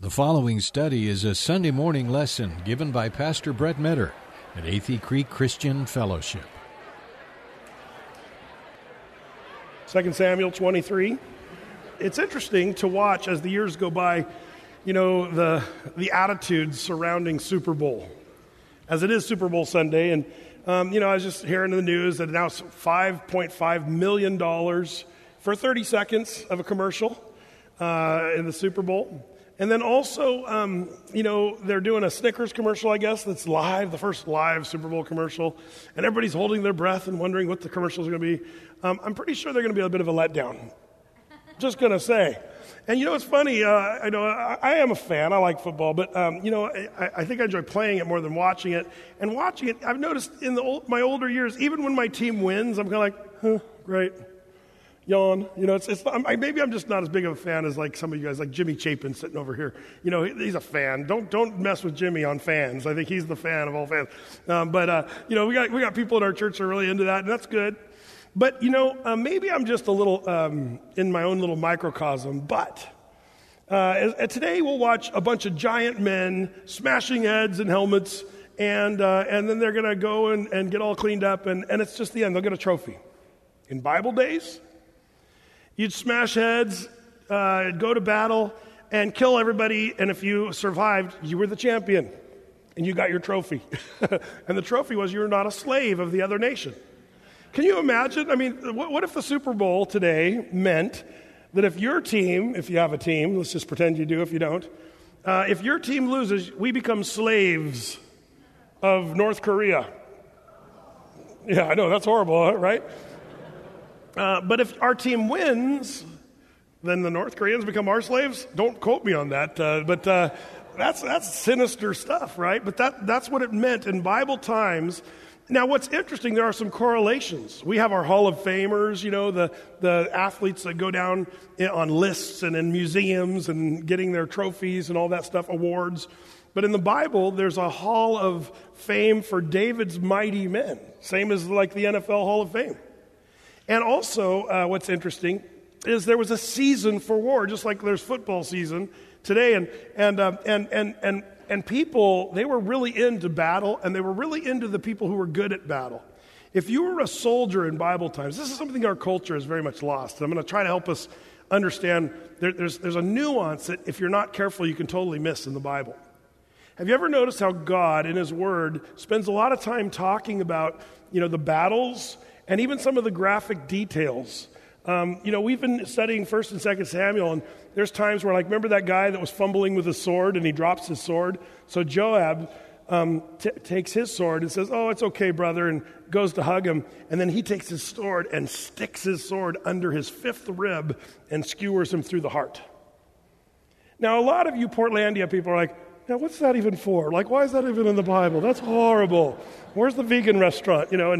The following study is a Sunday morning lesson given by Pastor Brett Metter at Athey Creek Christian Fellowship. 2 Samuel 23. It's interesting to watch as the years go by, the attitudes surrounding Super Bowl. As it is Super Bowl Sunday, and I was just hearing in the news that now it's $5.5 million for 30 seconds of a commercial in the Super Bowl. And then also, they're doing a Snickers commercial, I guess, that's live, the first live Super Bowl commercial. And everybody's holding their breath and wondering what the commercial is going to be. I'm pretty sure they're going to be a bit of a letdown. Just going to say. And it's funny, I am a fan, I like football, but, I think I enjoy playing it more than watching it. And watching it, I've noticed in my older years, even when my team wins, I'm kind of like, great. Yawn. Maybe I'm just not as big of a fan as like some of you guys, like Jimmy Chapin sitting over here. He's a fan. Don't mess with Jimmy on fans. I think he's the fan of all fans. We got people in our church that are really into that, and that's good. But maybe I'm just a little in my own little microcosm. But today we'll watch a bunch of giant men smashing heads and helmets, and then they're going to go and get all cleaned up, and it's just the end. They'll get a trophy. In Bible days, you'd smash heads, go to battle, and kill everybody, and if you survived, you were the champion, and you got your trophy. And the trophy was you were not a slave of the other nation. Can you imagine? I mean, what if the Super Bowl today meant that if your team, if you have a team, let's just pretend you do if you don't, if your team loses, we become slaves of North Korea. Yeah, I know, that's horrible, right? But if our team wins, then the North Koreans become our slaves. Don't quote me on that. But that's sinister stuff, right? But that's what it meant in Bible times. Now, what's interesting, there are some correlations. We have our Hall of Famers, the athletes that go down on lists and in museums and getting their trophies and all that stuff, awards. But in the Bible, there's a Hall of Fame for David's mighty men, same as like the NFL Hall of Fame. And also, what's interesting is there was a season for war, just like there's football season today. And people, they were really into battle, and they were really into the people who were good at battle. If you were a soldier in Bible times, this is something our culture has very much lost. I'm going to try to help us understand. There's a nuance that if you're not careful, you can totally miss in the Bible. Have you ever noticed how God, in His Word, spends a lot of time talking about, the battles and even some of the graphic details? We've been studying 1 and 2 Samuel, and there's times where, remember that guy that was fumbling with his sword, and he drops his sword? So Joab takes his sword and says, "Oh, it's okay, brother," and goes to hug him. And then he takes his sword and sticks his sword under his fifth rib and skewers him through the heart. Now, a lot of you Portlandia people are like, now, what's that even for? Why is that even in the Bible? That's horrible. Where's the vegan restaurant? And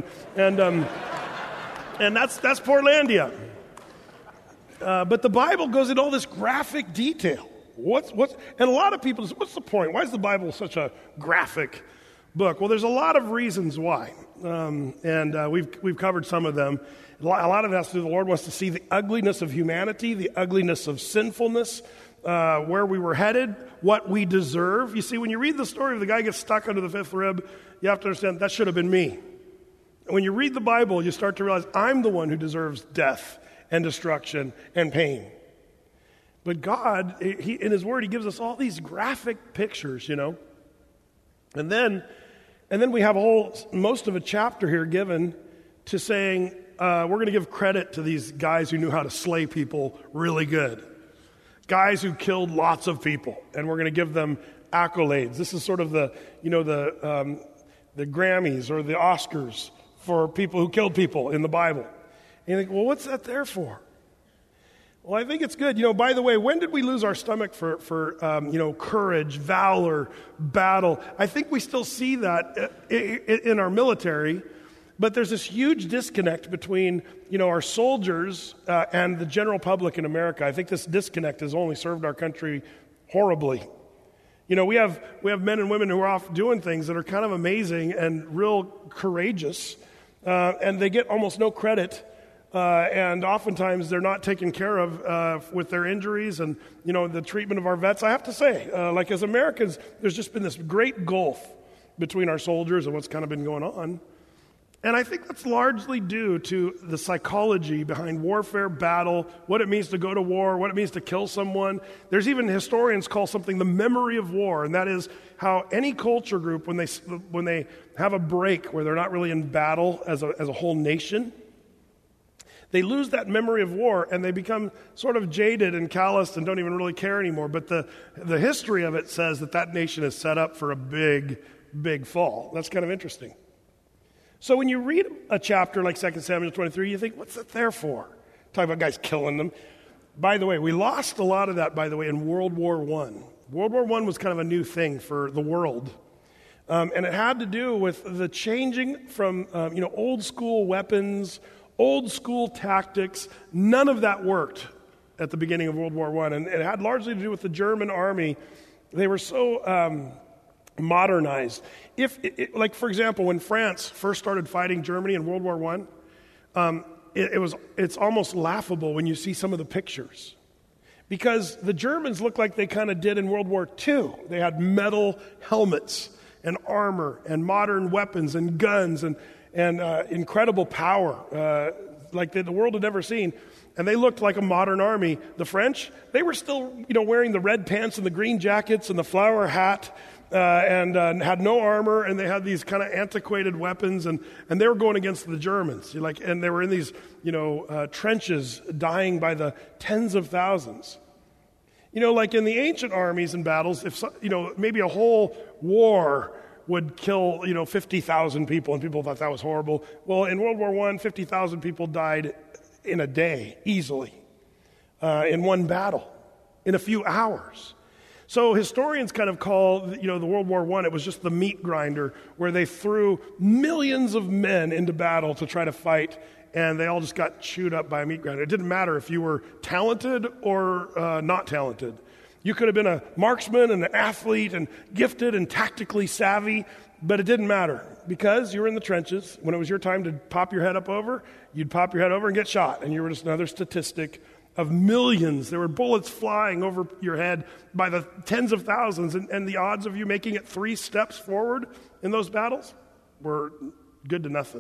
that's Portlandia. But the Bible goes into all this graphic detail. And a lot of people say, what's the point? Why is the Bible such a graphic book? Well, there's a lot of reasons why. We've covered some of them. A lot of it has to do, the Lord wants to see the ugliness of humanity, the ugliness of sinfulness, where we were headed, what we deserve. You see, when you read the story of the guy who gets stuck under the fifth rib, you have to understand that should have been me. And when you read the Bible, you start to realize I'm the one who deserves death and destruction and pain. But God, in His Word, He gives us all these graphic pictures, And then we have most of a chapter here given to saying we're going to give credit to these guys who knew how to slay people really good. Guys who killed lots of people, and we're going to give them accolades. This is sort of the Grammys or the Oscars for people who killed people in the Bible. And you think, well, what's that there for? Well, I think it's good. By the way, when did we lose our stomach for courage, valor, battle? I think we still see that in our military, but there's this huge disconnect between, our soldiers and the general public in America. I think this disconnect has only served our country horribly. We have men and women who are off doing things that are kind of amazing and real courageous, and they get almost no credit and oftentimes they're not taken care of with their injuries and, the treatment of our vets. I have to say, like as Americans, there's just been this great gulf between our soldiers and what's kind of been going on. And I think that's largely due to the psychology behind warfare, battle, what it means to go to war, what it means to kill someone. There's even historians call something the memory of war, and that is how any culture group, when they have a break where they're not really in battle as a whole nation, they lose that memory of war and they become sort of jaded and calloused and don't even really care anymore. But the history of it says that nation is set up for a big, big fall. That's kind of interesting. So when you read a chapter like 2 Samuel 23, you think, what's that there for? Talk about guys killing them. By the way, we lost a lot of that, in World War I. World War I was kind of a new thing for the world. And it had to do with the changing from, old school weapons, old school tactics. None of that worked at the beginning of World War I. And it had largely to do with the German army. They were so modernized. For example, when France first started fighting Germany in World War I, it's almost laughable when you see some of the pictures. Because the Germans look like they kind of did in World War II. They had metal helmets and armor and modern weapons and guns and incredible power like the world had never seen. And they looked like a modern army. The French, they were still, wearing the red pants and the green jackets and the flower hat and had no armor, and they had these kind of antiquated weapons, and they were going against the Germans. And they were in these, trenches dying by the tens of thousands. Like in the ancient armies and battles, if maybe a whole war would kill, 50,000 people, and people thought that was horrible. Well, in World War I, 50,000 people died in a day, easily, in one battle, in a few hours. So historians kind of call, the World War I, it was just the meat grinder, where they threw millions of men into battle to try to fight, and they all just got chewed up by a meat grinder. It didn't matter if you were talented or not talented. You could have been a marksman and an athlete and gifted and tactically savvy, but it didn't matter because you were in the trenches. When it was your time to pop your head up over, you'd pop your head over and get shot, and you were just another statistic of millions. There were bullets flying over your head by the tens of thousands, and the odds of you making it 3 steps forward in those battles were good to nothing.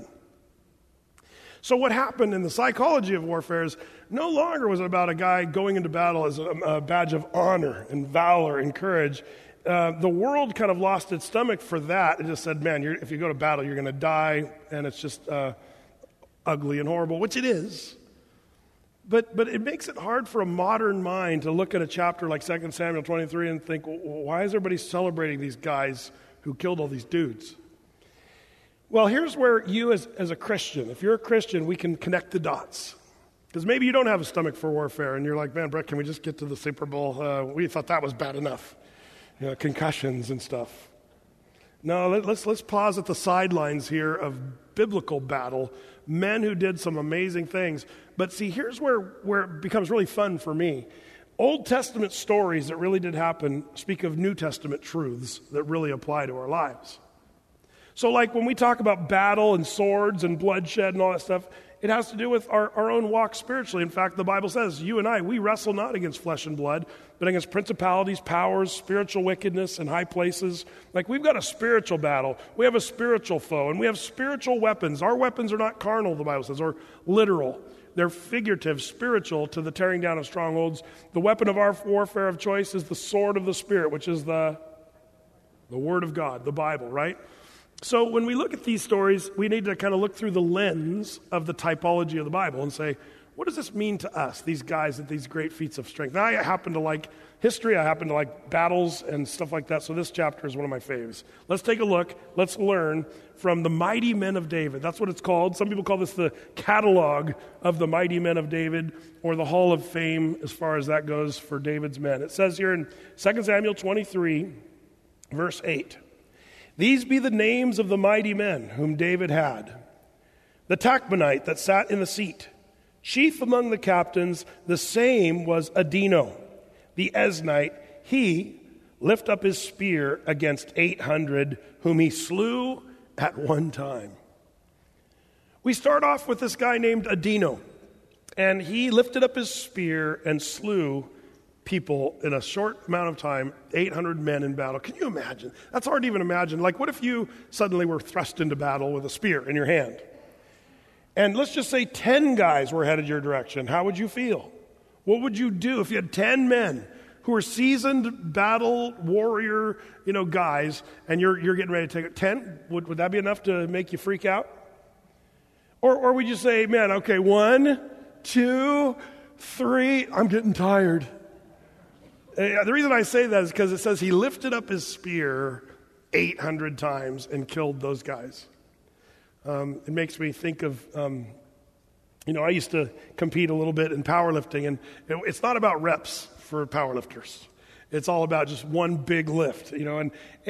So what happened in the psychology of warfare is no longer was it about a guy going into battle as a badge of honor and valor and courage. The world kind of lost its stomach for that. It just said, man, if you go to battle, you're going to die, and it's just ugly and horrible, which it is. But it makes it hard for a modern mind to look at a chapter like 2 Samuel 23 and think, well, why is everybody celebrating these guys who killed all these dudes? Well, here's where you as a Christian, if you're a Christian, we can connect the dots. Because maybe you don't have a stomach for warfare, and you're like, man, Brett, can we just get to the Super Bowl? We thought that was bad enough. Concussions and stuff. No, let's pause at the sidelines here of biblical battle, men who did some amazing things. But see, here's where it becomes really fun for me. Old Testament stories that really did happen speak of New Testament truths that really apply to our lives. So like when we talk about battle and swords and bloodshed and all that stuff, it has to do with our own walk spiritually. In fact, the Bible says, you and I, we wrestle not against flesh and blood, but against principalities, powers, spiritual wickedness in high places. Like we've got a spiritual battle. We have a spiritual foe, and we have spiritual weapons. Our weapons are not carnal, the Bible says, or literal. They're figurative, spiritual, to the tearing down of strongholds. The weapon of our warfare of choice is the sword of the Spirit, which is the Word of God, the Bible, right? So when we look at these stories, we need to kind of look through the lens of the typology of the Bible and say, what does this mean to us, these guys at these great feats of strength? Now, I happen to like history. I happen to like battles and stuff like that. So this chapter is one of my faves. Let's take a look. Let's learn from the mighty men of David. That's what it's called. Some people call this the catalog of the mighty men of David, or the Hall of Fame as far as that goes for David's men. It says here in 2 Samuel 23, verse 8, "These be the names of the mighty men whom David had. The Tachmonite that sat in the seat. Chief among the captains, the same was Adino. The Eznite, he lift up his spear against 800, whom he slew at one time." We start off with this guy named Adino. And he lifted up his spear and slew people in a short amount of time, 800 men in battle. Can you imagine? That's hard to even imagine. Like, what if you suddenly were thrust into battle with a spear in your hand? And let's just say 10 guys were headed your direction. How would you feel? What would you do if you had 10 men who are seasoned battle warrior, guys, and you're getting ready to take it? 10? Would that be enough to make you freak out? Or would you say, man, okay, 1, 2, 3, I'm getting tired. The reason I say that is because it says he lifted up his spear 800 times and killed those guys. It makes me think of, I used to compete a little bit in powerlifting, and it's not about reps for powerlifters. It's all about just one big lift, and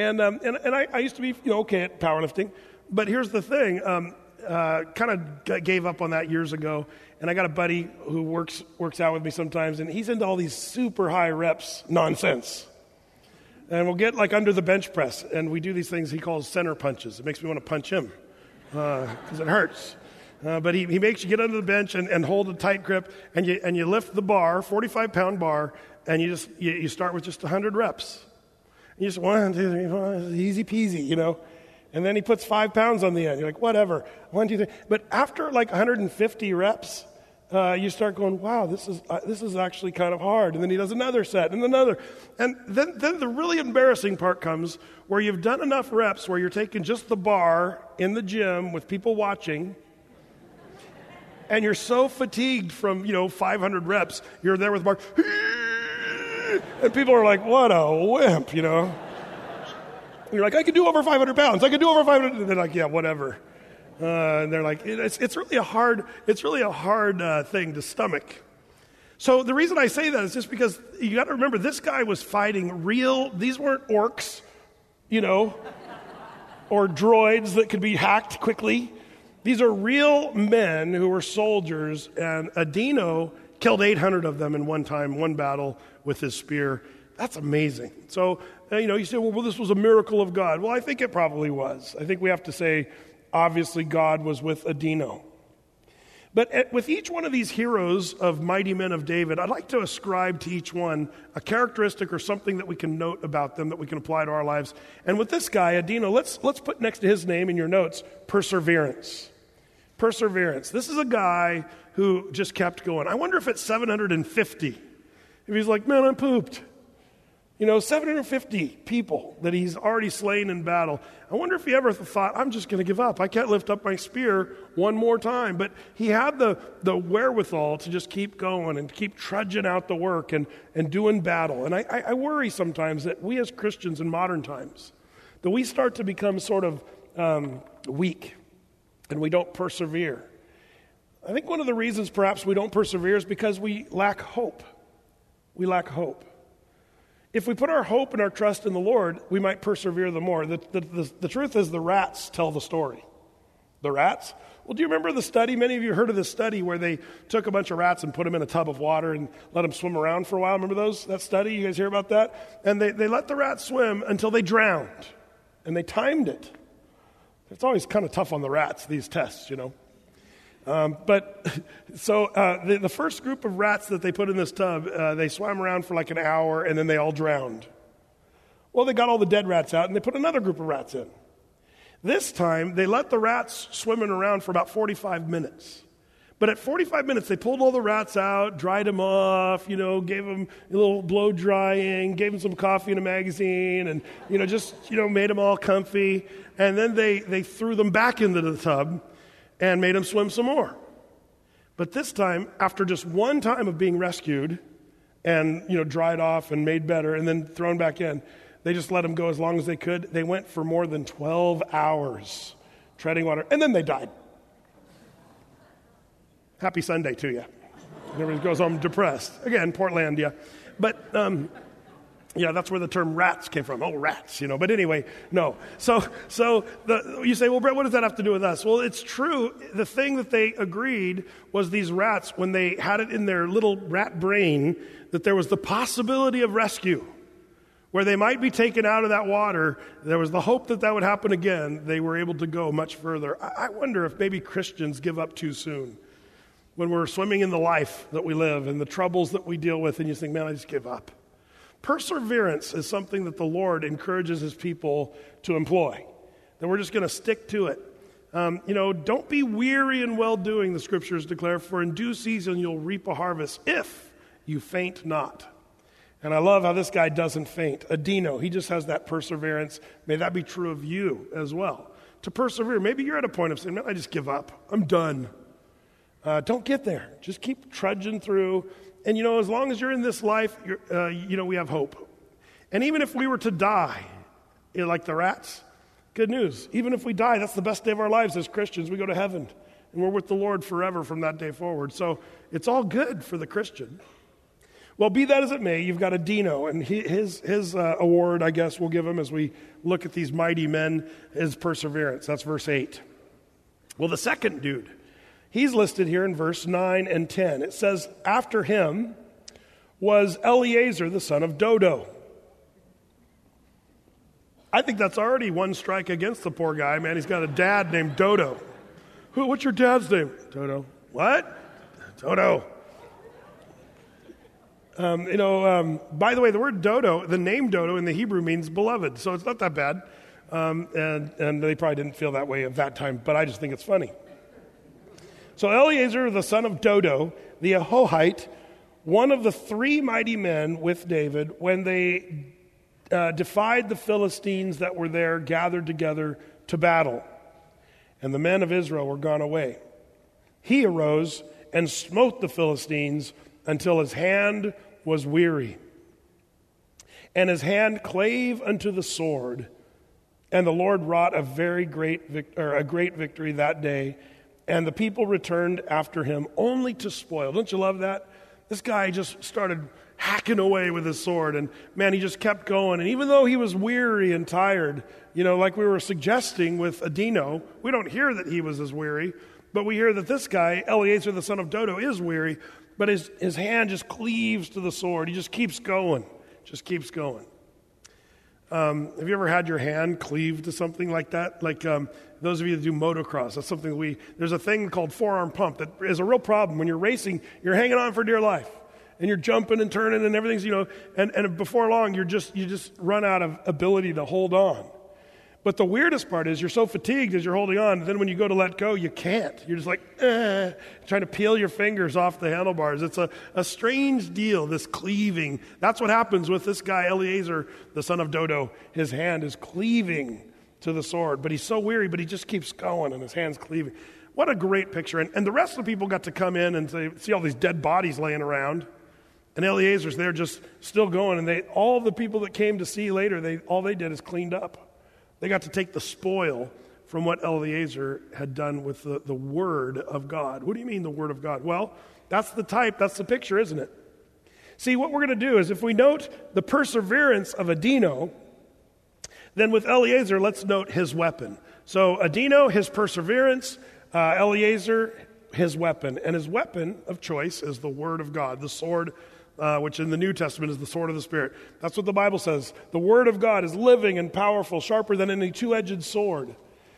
I used to be, okay at powerlifting. But here's the thing, kind of gave up on that years ago, and I got a buddy who works out with me sometimes, and he's into all these super high reps nonsense. And we'll get like under the bench press, and we do these things he calls center punches. It makes me want to punch him because it hurts. But he makes you get under the bench and hold a tight grip, and you lift the bar, 45-pound bar, and you start with just 100 reps. And you just 1, 2, 3, 4, easy peasy, And then he puts 5 pounds on the end. You're like, whatever, 1, 2, 3. But after like 150 reps, you start going, wow, this is actually kind of hard. And then he does another set and another. And then the really embarrassing part comes where you've done enough reps where you're taking just the bar in the gym with people watching, and you're so fatigued from, 500 reps, you're there with the bar, and people are like, what a wimp, And you're like, I could do over 500 pounds. I could do over 500. And they're like, yeah, whatever. And they're like, it's really a hard thing to stomach. So the reason I say that is just because you got to remember, this guy was fighting these weren't orcs, or droids that could be hacked quickly. These are real men who were soldiers, and Adino killed 800 of them in one battle with his spear. That's amazing. So, you say, well, this was a miracle of God. Well, I think it probably was. I think we have to say, obviously, God was with Adino. But with each one of these heroes of mighty men of David, I'd like to ascribe to each one a characteristic or something that we can note about them that we can apply to our lives. And with this guy, Adino, let's put next to his name in your notes, perseverance. Perseverance. This is a guy who just kept going. I wonder if at 750, if he's like, man, I'm pooped. 750 people that he's already slain in battle. I wonder if he ever thought, I'm just going to give up. I can't lift up my spear one more time. But he had the wherewithal to just keep going and keep trudging out the work and doing battle. And I worry sometimes that we as Christians in modern times, that we start to become sort of weak and we don't persevere. I think one of the reasons perhaps we don't persevere is because we lack hope. We lack hope. If we put our hope and our trust in the Lord, we might persevere the more. The truth is the rats tell the story. The rats? Well, do you remember the study? Many of you heard of this study where they took a bunch of rats and put them in a tub of water and let them swim around for a while. Remember that study? You guys hear about that? And they let the rats swim until they drowned. And they timed it. It's always kind of tough on the rats, these tests, But the first group of rats that they put in this tub, they swam around for like an hour, and then they all drowned. Well, they got all the dead rats out, and they put another group of rats in. This time, they let the rats swimming around for about 45 minutes. But at 45 minutes, they pulled all the rats out, dried them off, gave them a little blow drying, gave them some coffee and a magazine, and, made them all comfy. And then they threw them back into the tub and made them swim some more. But this time, after just one time of being rescued and, dried off and made better and then thrown back in, they just let them go as long as they could. They went for more than 12 hours treading water, and then they died. Happy Sunday to you. Everybody goes home depressed. Again, Portlandia. But, that's where the term rats came from. Oh, rats, But anyway, no. So you say, well, Brett, what does that have to do with us? Well, it's true. The thing that they agreed was these rats, when they had it in their little rat brain, that there was the possibility of rescue, where they might be taken out of that water. There was the hope that would happen again. They were able to go much further. I wonder if maybe Christians give up too soon. when we're swimming in the life that we live and the troubles that we deal with, and you think, man, I just give up. Perseverance is something that the Lord encourages his people to employ, that we're just going to stick to it. Don't be weary in well-doing, the scriptures declare, for in due season you'll reap a harvest if you faint not. And I love how this guy doesn't faint. Adino, he just has that perseverance. May that be true of you as well. To persevere. Maybe you're at a point of saying, man, I just give up. I'm done. Don't get there. Just keep trudging through. And, as long as you're in this life, we have hope. And even if we were to die, like the rats, good news. Even if we die, that's the best day of our lives as Christians. We go to heaven, and we're with the Lord forever from that day forward. So it's all good for the Christian. Well, be that as it may, you've got Adino, and his award, I guess, we'll give him as we look at these mighty men, is perseverance. That's verse 8. Well, the second dude, he's listed here in verse 9 and 10. It says, after him was Eleazar, the son of Dodo. I think that's already one strike against the poor guy, man. He's got a dad named Dodo. What's your dad's name? Dodo. What? Dodo. By the way, the word Dodo, the name Dodo in the Hebrew means beloved, so it's not that bad. And they probably didn't feel that way at that time, but I just think it's funny. So Eleazar, the son of Dodo, the Ahohite, one of the three mighty men with David, when they defied the Philistines that were there, gathered together to battle. And the men of Israel were gone away. He arose and smote the Philistines until his hand was weary. And his hand clave unto the sword. And the Lord wrought a great victory that day. And the people returned after him only to spoil. Don't you love that? This guy just started hacking away with his sword, and man, he just kept going. And even though he was weary and tired, like we were suggesting with Adino, we don't hear that he was as weary, but we hear that this guy, Eleazar, the son of Dodo, is weary, but his hand just cleaves to the sword. He just keeps going, Have you ever had your hand cleave to something like that? Like those of you that do motocross, that's something there's a thing called forearm pump that is a real problem. When you're racing, you're hanging on for dear life. And you're jumping and turning and everything's, and before long, you just run out of ability to hold on. But the weirdest part is you're so fatigued as you're holding on, then when you go to let go, you can't. You're just like, trying to peel your fingers off the handlebars. It's a strange deal, this cleaving. That's what happens with this guy, Eleazar, the son of Dodo. His hand is cleaving to the sword, but he's so weary, but he just keeps going, and his hand's cleaving. What a great picture. And the rest of the people got to come in and see all these dead bodies laying around. And Eleazar's there just still going, and all the people that came to see later, all they did is cleaned up. They got to take the spoil from what Eleazar had done with the Word of God. What do you mean the Word of God? Well, that's the type, that's the picture, isn't it? See, what we're going to do is if we note the perseverance of Adino, then with Eleazar, let's note his weapon. So Adino, his perseverance, Eleazar, his weapon. And his weapon of choice is the Word of God, the sword, which in the New Testament is the sword of the Spirit. That's what the Bible says. The Word of God is living and powerful, sharper than any two-edged sword.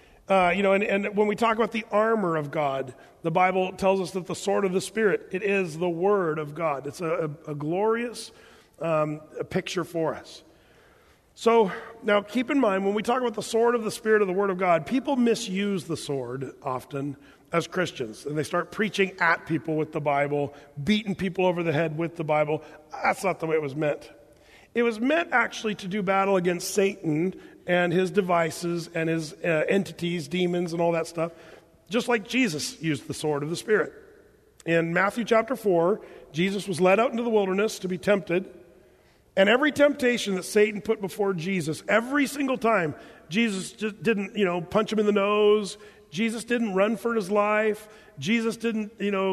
And when we talk about the armor of God, the Bible tells us that the sword of the Spirit, it is the Word of God. It's a glorious picture for us. So now keep in mind, when we talk about the sword of the Spirit of the Word of God, people misuse the sword often as Christians, and they start preaching at people with the Bible, beating people over the head with the Bible. That's not the way it was meant. It was meant actually to do battle against Satan and his devices and his entities, demons and all that stuff, just like Jesus used the sword of the Spirit. In Matthew chapter 4, Jesus was led out into the wilderness to be tempted, and every temptation that Satan put before Jesus, every single time, Jesus just didn't, punch him in the nose. Jesus didn't run for his life. Jesus didn't,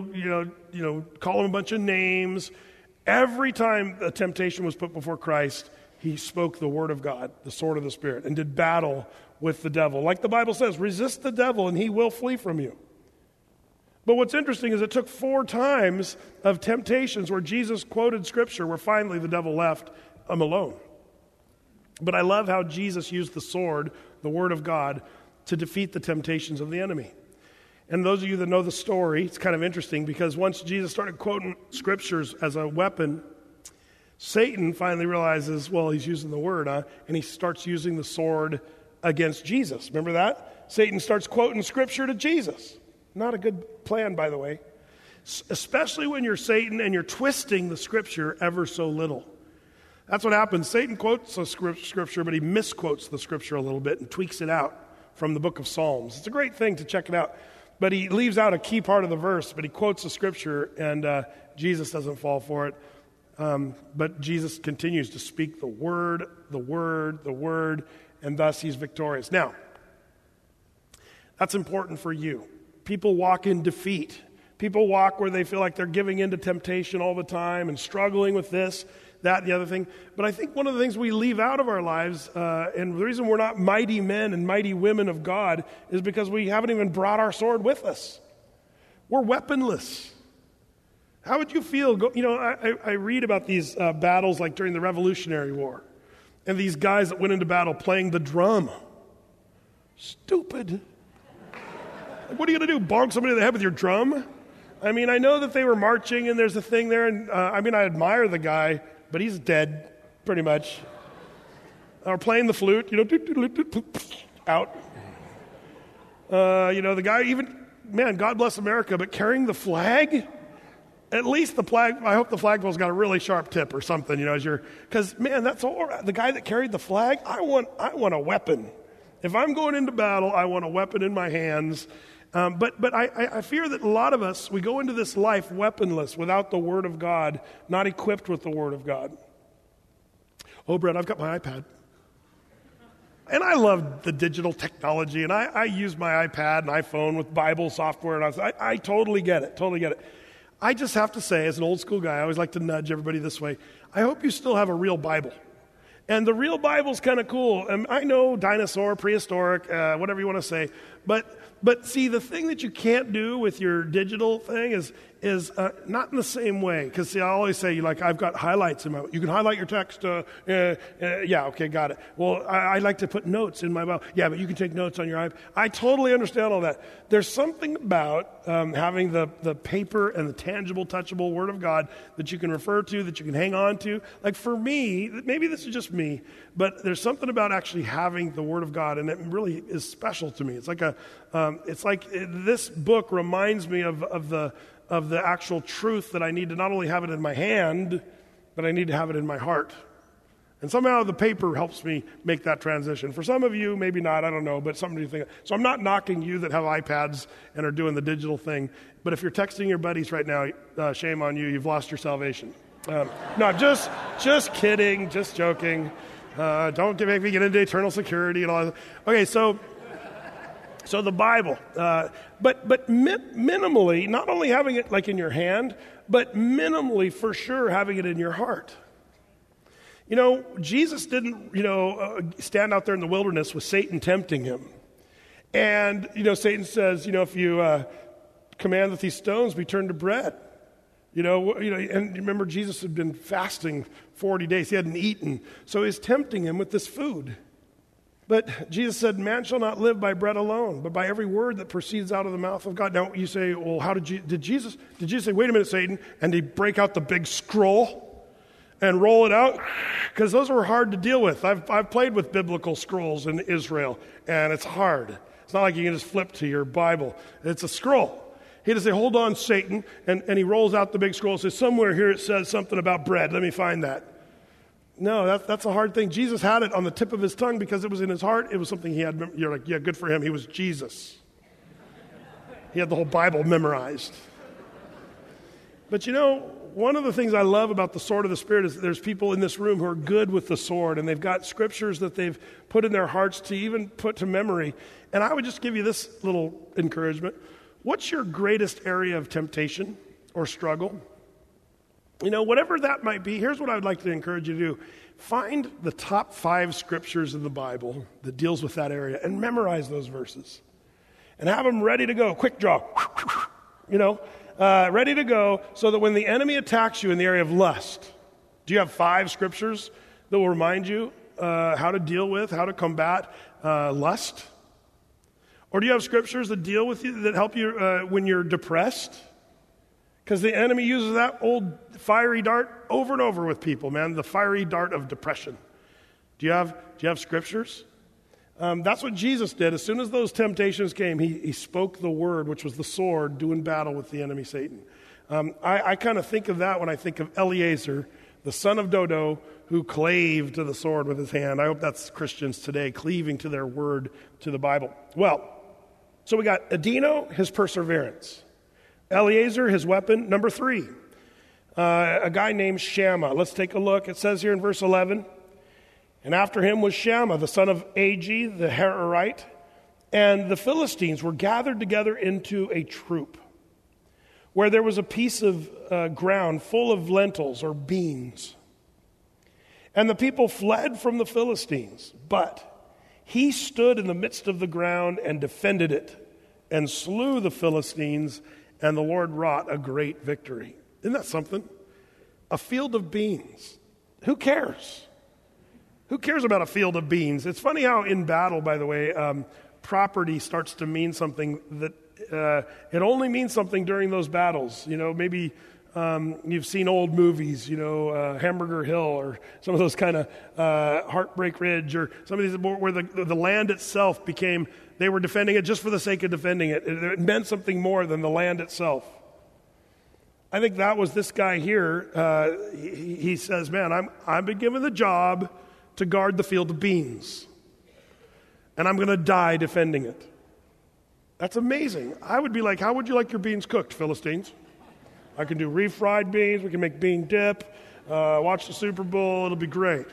call him a bunch of names. Every time a temptation was put before Christ, he spoke the Word of God, the sword of the Spirit, and did battle with the devil. Like the Bible says, resist the devil and he will flee from you. But what's interesting is it took 4 times of temptations where Jesus quoted Scripture where finally the devil left him alone. But I love how Jesus used the sword, the Word of God, to defeat the temptations of the enemy. And those of you that know the story, it's kind of interesting because once Jesus started quoting scriptures as a weapon, Satan finally realizes, well, he's using the word, and he starts using the sword against Jesus. Remember that? Satan starts quoting scripture to Jesus. Not a good plan, by the way. Especially when you're Satan and you're twisting the scripture ever so little. That's what happens. Satan quotes the scripture, but he misquotes the scripture a little bit and tweaks it out from the book of Psalms. It's a great thing to check it out. But he leaves out a key part of the verse, but he quotes the scripture, and Jesus doesn't fall for it. But Jesus continues to speak the word, and thus he's victorious. Now, that's important for you. People walk in defeat. People walk where they feel like they're giving in to temptation all the time and struggling with this, that, and the other thing. But I think one of the things we leave out of our lives, and the reason we're not mighty men and mighty women of God, is because we haven't even brought our sword with us. We're weaponless. How would you feel? I read about these battles like during the Revolutionary War, and these guys that went into battle playing the drum. Stupid. Like, what are you going to do, bonk somebody in the head with your drum? I mean, I know that they were marching, and there's a thing there, and I admire the guy, but he's dead, pretty much. Or playing the flute, out. The guy even, man, God bless America, but carrying the flag, at least the flag, I hope the flagpole's got a really sharp tip or something, because, man, that's all, the guy that carried the flag, I want a weapon. If I'm going into battle, I want a weapon in my hands. But I fear that a lot of us, we go into this life weaponless, without the Word of God, not equipped with the Word of God. Oh, Brett, I've got my iPad. And I love the digital technology, and I use my iPad and iPhone with Bible software, and I totally get it. I just have to say, as an old school guy, I always like to nudge everybody this way, I hope you still have a real Bible. And the real Bible's kind of cool. And I know dinosaur, prehistoric, whatever you want to say. But see, the thing that you can't do with your digital thing is not in the same way. Because see, I always say, I've got highlights in my. You can highlight your text. Yeah, okay, got it. Well, I like to put notes in my Bible. Yeah, but you can take notes on your iPad. I totally understand all that. There's something about having the paper and the tangible, touchable Word of God that you can refer to, that you can hang on to. Like for me, maybe this is just me, but there's something about actually having the Word of God, and it really is special to me. It's like this book reminds me of the actual truth that I need to not only have it in my hand, but I need to have it in my heart. And somehow the paper helps me make that transition. For some of you, maybe not, I don't know, but something to think of. So I'm not knocking you that have iPads and are doing the digital thing. But if you're texting your buddies right now, shame on you, you've lost your salvation. No, just kidding, just joking. Don't make me get into eternal security and all that. Okay, so the Bible, but minimally, not only having it like in your hand, but minimally for sure having it in your heart. Jesus didn't, stand out there in the wilderness with Satan tempting him. And, Satan says, if you command that these stones be turned to bread. And remember Jesus had been fasting 40 days. He hadn't eaten. So he's tempting him with this food. But Jesus said, man shall not live by bread alone, but by every word that proceeds out of the mouth of God. Now you say, well, how did Jesus say, wait a minute, Satan, and he break out the big scroll and roll it out? Because those were hard to deal with. I've played with biblical scrolls in Israel, and it's hard. It's not like you can just flip to your Bible. It's a scroll. He had to say, hold on, Satan, and he rolls out the big scroll and says, somewhere here it says something about bread. Let me find that. No, that's a hard thing. Jesus had it on the tip of his tongue because it was in his heart. It was something he had. You're like, yeah, good for him. He was Jesus. He had the whole Bible memorized. But one of the things I love about the sword of the Spirit is that there's people in this room who are good with the sword, and they've got scriptures that they've put in their hearts to even put to memory. And I would just give you this little encouragement. What's your greatest area of temptation or struggle? Whatever that might be, here's what I would like to encourage you to do. Find the top 5 scriptures in the Bible that deals with that area and memorize those verses. And have them ready to go, quick draw, ready to go so that when the enemy attacks you in the area of lust, do you have 5 scriptures that will remind you how to deal with, how to combat lust? Or do you have scriptures that deal with you, that help you when you're depressed? Because the enemy uses that old fiery dart over and over with people, man, the fiery dart of depression. Do you have scriptures? That's what Jesus did. As soon as those temptations came, he spoke the word, which was the sword, doing battle with the enemy, Satan. I kind of think of that when I think of Eliezer, the son of Dodo, who clave to the sword with his hand. I hope that's Christians today, cleaving to their word, to the Bible. Well, so we got Adino, his perseverance. Eliezer, his weapon. Number 3, a guy named Shammah. Let's take a look. It says here in verse 11, and after him was Shammah, the son of Agi, the Hararite, and the Philistines were gathered together into a troop, where there was a piece of ground full of lentils or beans. And the people fled from the Philistines, but he stood in the midst of the ground and defended it and slew the Philistines, and the Lord wrought a great victory. Isn't that something? A field of beans. Who cares? Who cares about a field of beans? It's funny how in battle, by the way, property starts to mean something that it only means something during those battles. You know, maybe you've seen old movies, Hamburger Hill or some of those kind of Heartbreak Ridge or some of these where the land itself became, they were defending it just for the sake of defending it. It meant something more than the land itself. I think that was this guy here. He says, man, I've been given the job to guard the field of beans, and I'm going to die defending it. That's amazing. I would be like, how would you like your beans cooked, Philistines? I can do refried beans. We can make bean dip. Watch the Super Bowl. It'll be great.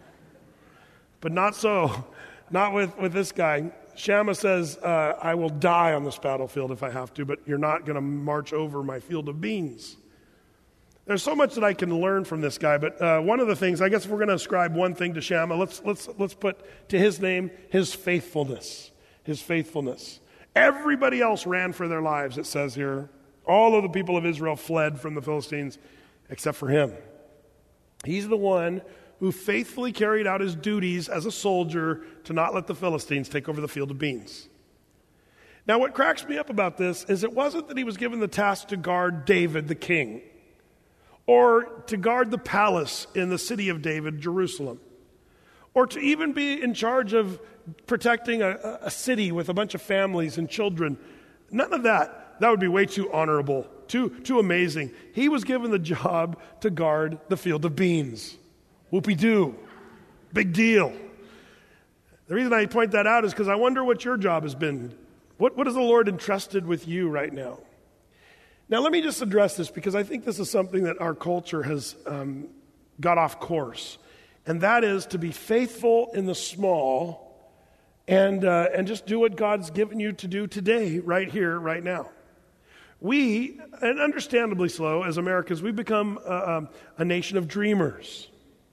But not so. Not with this guy. Shammah says, I will die on this battlefield if I have to, but you're not going to march over my field of beans. There's so much that I can learn from this guy, but one of the things, I guess if we're going to ascribe one thing to Shammah, let's put to his name his faithfulness. His faithfulness. Everybody else ran for their lives, it says here. All of the people of Israel fled from the Philistines except for him. He's the one who faithfully carried out his duties as a soldier to not let the Philistines take over the field of beans. Now, what cracks me up about this is it wasn't that he was given the task to guard David, the king, or to guard the palace in the city of David, Jerusalem, or to even be in charge of protecting a city with a bunch of families and children. None of that. That would be way too honorable, too amazing. He was given the job to guard the field of beans. Whoopie-doo. Big deal. The reason I point that out is because I wonder what your job has been. What has the Lord entrusted with you right now? Now, let me just address this because I think this is something that our culture has got off course. And that is to be faithful in the small and just do what God's given you to do today, right here, right now. We, and understandably so, as Americans, we've become a nation of dreamers.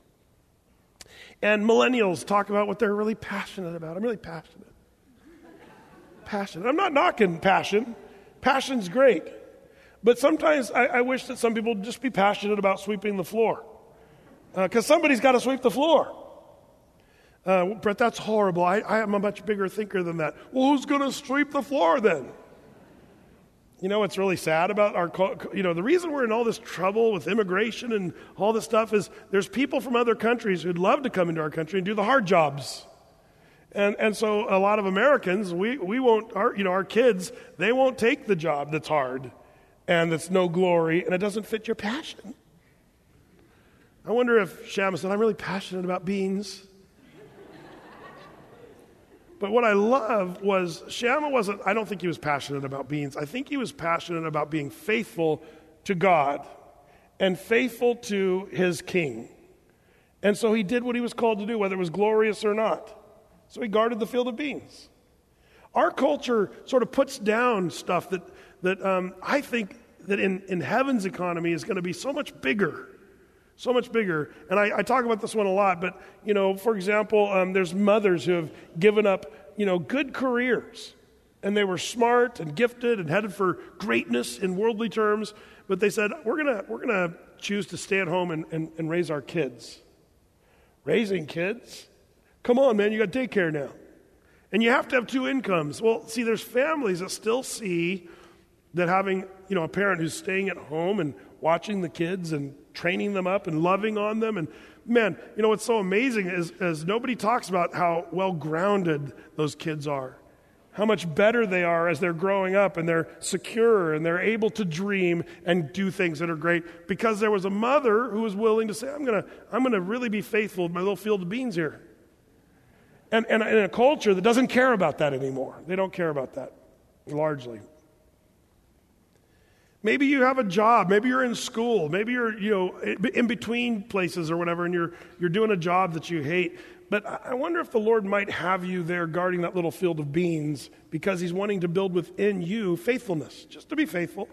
And millennials talk about what they're really passionate about. I'm really passionate. I'm not knocking passion. Passion's great. But sometimes I wish that some people would just be passionate about sweeping the floor. Because somebody's got to sweep the floor. Brett, that's horrible. I am a much bigger thinker than that. Well, who's going to sweep the floor then? You know what's really sad about the reason we're in all this trouble with immigration and all this stuff is there's people from other countries who'd love to come into our country and do the hard jobs. And so a lot of Americans, we won't, our kids, they won't take the job that's hard and that's no glory and it doesn't fit your passion. I wonder if Shammah said, I'm really passionate about beans. But what I love was Shammah I don't think he was passionate about beans. I think he was passionate about being faithful to God and faithful to his king. And so he did what he was called to do, whether it was glorious or not. So he guarded the field of beans. Our culture sort of puts down stuff that I think that in heaven's economy is going to be so much bigger. So much bigger. And I talk about this one a lot, but, for example, there's mothers who have given up, good careers. And they were smart and gifted and headed for greatness in worldly terms, but they said, we're gonna choose to stay at home and raise our kids. Raising kids? Come on, man, you got daycare now. And you have to have two incomes. Well, see, there's families that still see that having, a parent who's staying at home and watching the kids and training them up and loving on them. And man, what's so amazing is nobody talks about how well-grounded those kids are. How much better they are as they're growing up and they're secure and they're able to dream and do things that are great because there was a mother who was willing to say, I'm gonna really be faithful to my little field of beans here. And in a culture that doesn't care about that anymore. They don't care about that, largely. Maybe you have a job. Maybe you're in school. Maybe you're, in between places or whatever, and you're doing a job that you hate. But I wonder if the Lord might have you there guarding that little field of beans because He's wanting to build within you faithfulness, just to be faithful,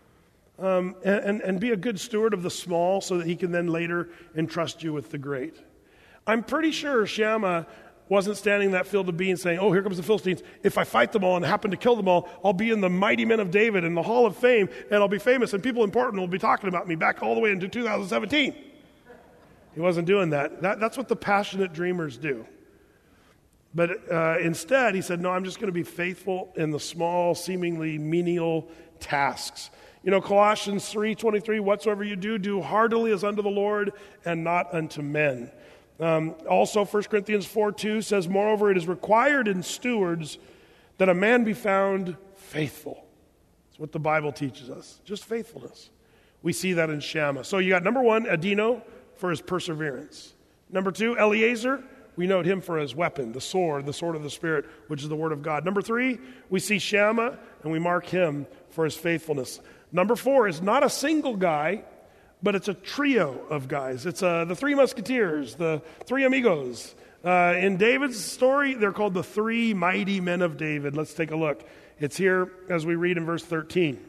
and be a good steward of the small so that He can then later entrust you with the great. I'm pretty sure Shammah wasn't standing in that field of beans saying, oh, here comes the Philistines. If I fight them all and happen to kill them all, I'll be in the mighty men of David in the Hall of Fame, and I'll be famous, and people important will be talking about me back all the way into 2017. He wasn't doing that. That's what the passionate dreamers do. But instead, he said, no, I'm just going to be faithful in the small, seemingly menial tasks. Colossians 3:23, whatsoever you do, do heartily as unto the Lord and not unto men. Also, 1 Corinthians 4:2 says, moreover, it is required in stewards that a man be found faithful. That's what the Bible teaches us, just faithfulness. We see that in Shammah. So you got number one, Adino, for his perseverance. Number two, Eleazar, we note him for his weapon, the sword of the Spirit, which is the Word of God. Number three, we see Shammah, and we mark him for his faithfulness. Number four is not a single guy, but it's a trio of guys. It's the three musketeers, the three amigos. In David's story, they're called the three mighty men of David. Let's take a look. It's here as we read in verse 13.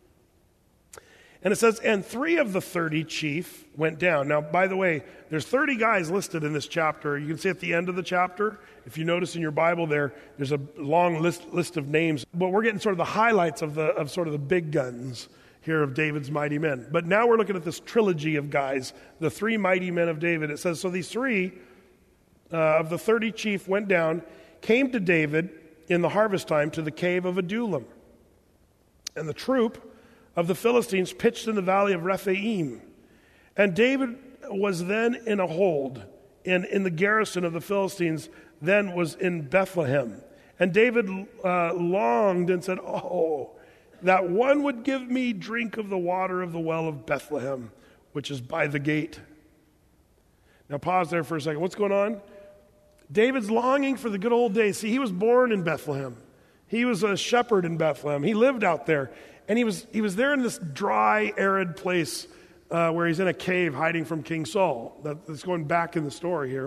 And it says, and 3 of the 30 chief went down. Now, by the way, there's 30 guys listed in this chapter. You can see at the end of the chapter, if you notice in your Bible there's a long list of names. But we're getting sort of the highlights of sort of the big guns here of David's mighty men. But now we're looking at this trilogy of guys, the 3 mighty men of David. It says, so these 3 of the 30 chief went down, came to David in the harvest time to the cave of Adullam. And the troop of the Philistines pitched in the valley of Rephaim. And David was then in a hold, in the garrison of the Philistines, then was in Bethlehem. And David longed and said, oh, that one would give me drink of the water of the well of Bethlehem, which is by the gate. Now pause there for a second. What's going on? David's longing for the good old days. See, he was born in Bethlehem. He was a shepherd in Bethlehem. He lived out there. And he was there in this dry, arid place where he's in a cave hiding from King Saul. That's going back in the story here.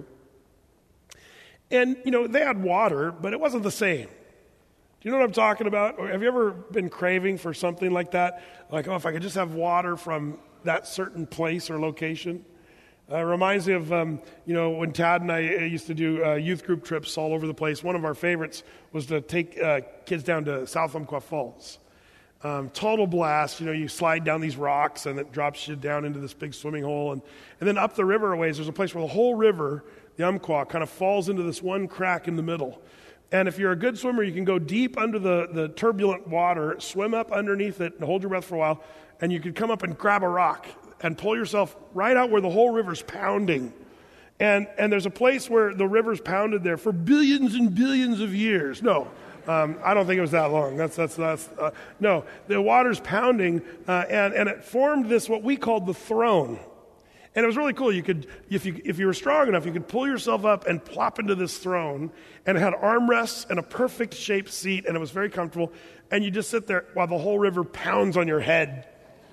And, they had water, but it wasn't the same. Do you know what I'm talking about? Or have you ever been craving for something like that? Like, if I could just have water from that certain place or location. It reminds me of, when Tad and I used to do youth group trips all over the place. One of our favorites was to take kids down to South Umpqua Falls. Total blast. You slide down these rocks and it drops you down into this big swimming hole. And then up the river a ways, there's a place where the whole river, the Umpqua, kind of falls into this one crack in the middle. And if you're a good swimmer, you can go deep under the turbulent water, swim up underneath it and hold your breath for a while. And you could come up and grab a rock and pull yourself right out where the whole river's pounding. And there's a place where the river's pounded there for billions and billions of years. No. I don't think it was that long. No, the water's pounding, and it formed this what we called the throne. And it was really cool. You could, if you were strong enough, you could pull yourself up and plop into this throne, and it had armrests and a perfect shaped seat, and it was very comfortable. And you just sit there while the whole river pounds on your head.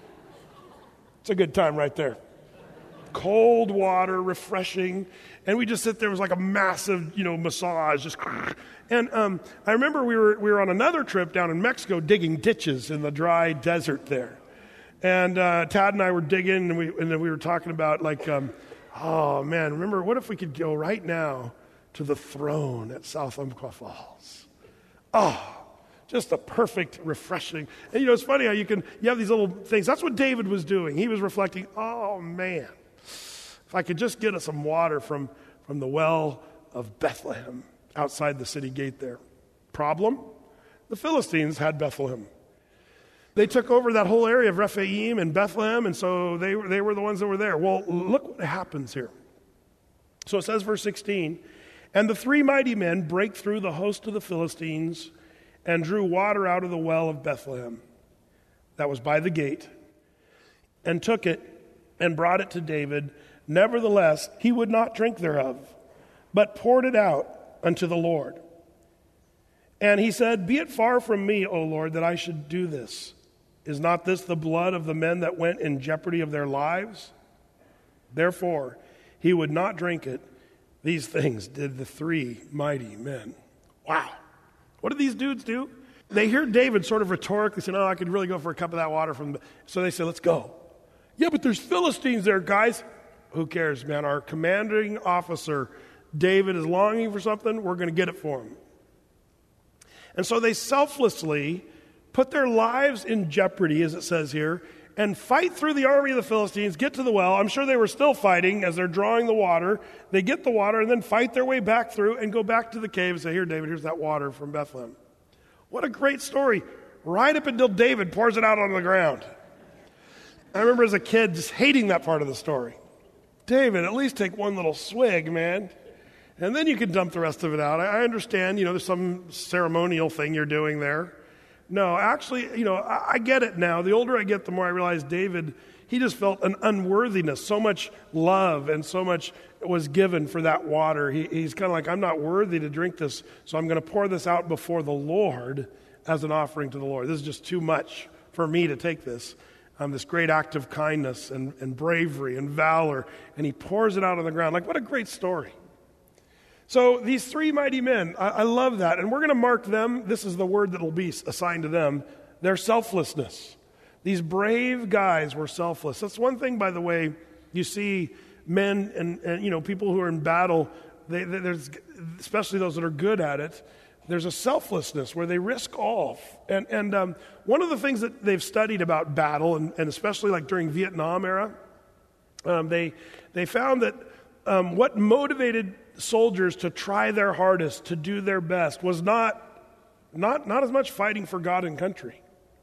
It's a good time right there. Cold water, refreshing, and we just sit there. It was like a massive, massage. Just, and I remember we were on another trip down in Mexico digging ditches in the dry desert there, and Tad and I were digging, and then we were talking about oh man, remember what if we could go right now to the throne at South Umpqua Falls? Oh. Just a perfect, refreshing. And it's funny how you have these little things. That's what David was doing. He was reflecting, oh man, if I could just get us some water from the well of Bethlehem. outside the city gate there. Problem? The Philistines had Bethlehem. They took over that whole area of Rephaim and Bethlehem, and so they were the ones that were there. Well, look what happens here. So it says, verse 16, and the three mighty men break through the host of the Philistines and drew water out of the well of Bethlehem that was by the gate, and took it and brought it to David. Nevertheless, he would not drink thereof, but poured it out unto the Lord. And he said, be it far from me, O Lord, that I should do this. Is not this the blood of the men that went in jeopardy of their lives? Therefore, he would not drink it. These things did the three mighty men. Wow. What did these dudes do? They hear David sort of rhetorically saying, I could really go for a cup of that water from. So they say, let's go. Yeah, but there's Philistines there, guys. Who cares, man? Our commanding officer, David, is longing for something. We're going to get it for him. And so they selflessly put their lives in jeopardy, as it says here, and fight through the army of the Philistines, get to the well. I'm sure they were still fighting as they're drawing the water. They get the water and then fight their way back through and go back to the cave and say, here, David, here's that water from Bethlehem. What a great story. Right up until David pours it out on the ground. I remember as a kid just hating that part of the story. David, at least take one little swig, man. And then you can dump the rest of it out. I understand, there's some ceremonial thing you're doing there. No, actually, I get it now. The older I get, the more I realize David, he just felt an unworthiness. So much love and so much was given for that water. He's kind of like, I'm not worthy to drink this, so I'm going to pour this out before the Lord as an offering to the Lord. This is just too much for me to take this. This great act of kindness and bravery and valor. And he pours it out on the ground. Like, what a great story. So these three mighty men, I love that. And we're going to mark them. This is the word that will be assigned to them. Their selflessness. These brave guys were selfless. That's one thing, by the way, you see men and people who are in battle, there's, especially those that are good at it, there's a selflessness where they risk all. And one of the things that they've studied about battle, and especially like during Vietnam era, they found that what motivated soldiers to try their hardest, to do their best, was not as much fighting for God and country.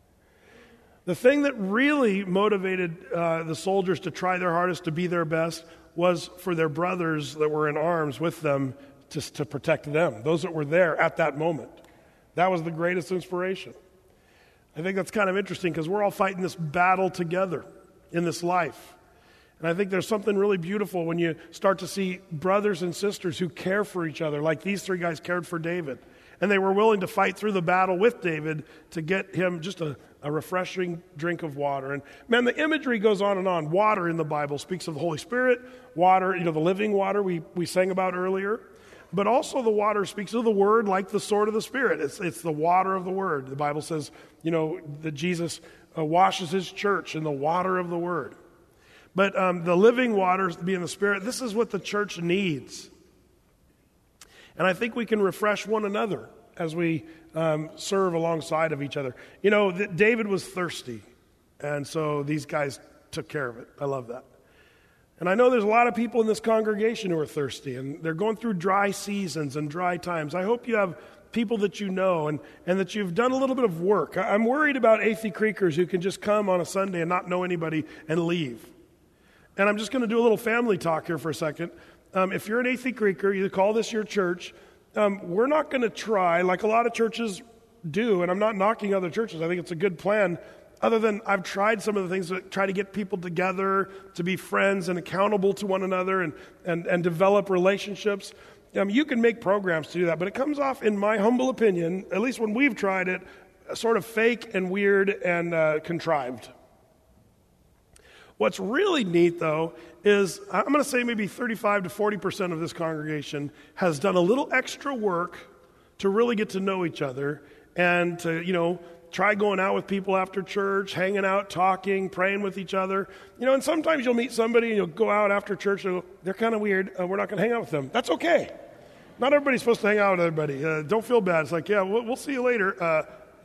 The thing that really motivated the soldiers to try their hardest, to be their best, was for their brothers that were in arms with them to protect them, those that were there at that moment. That was the greatest inspiration. I think that's kind of interesting because we're all fighting this battle together in this life. And I think there's something really beautiful when you start to see brothers and sisters who care for each other, like these three guys cared for David. And they were willing to fight through the battle with David to get him just a refreshing drink of water. And man, the imagery goes on and on. Water in the Bible speaks of the Holy Spirit. Water, the living water we sang about earlier. But also the water speaks of the Word like the sword of the Spirit. It's the water of the Word. The Bible says, that Jesus washes his church in the water of the Word. But the living waters being the Spirit, this is what the church needs. And I think we can refresh one another as we serve alongside of each other. David was thirsty, and so these guys took care of it. I love that. And I know there's a lot of people in this congregation who are thirsty, and they're going through dry seasons and dry times. I hope you have people that you know and that you've done a little bit of work. I'm worried about Athey Creekers who can just come on a Sunday and not know anybody and leave. And I'm just going to do a little family talk here for a second. If you're an Athey Creeker, you call this your church, we're not going to try, like a lot of churches do, and I'm not knocking other churches. I think it's a good plan. Other than I've tried some of the things that try to get people together, to be friends and accountable to one another and develop relationships. You can make programs to do that, but it comes off, in my humble opinion, at least when we've tried it, sort of fake and weird and contrived. What's really neat, though, is I'm going to say maybe 35 to 40% of this congregation has done a little extra work to really get to know each other and to, try going out with people after church, hanging out, talking, praying with each other. And sometimes you'll meet somebody and you'll go out after church and they're kind of weird. We're not going to hang out with them. That's okay. Not everybody's supposed to hang out with everybody. Don't feel bad. It's like, yeah, we'll see you later.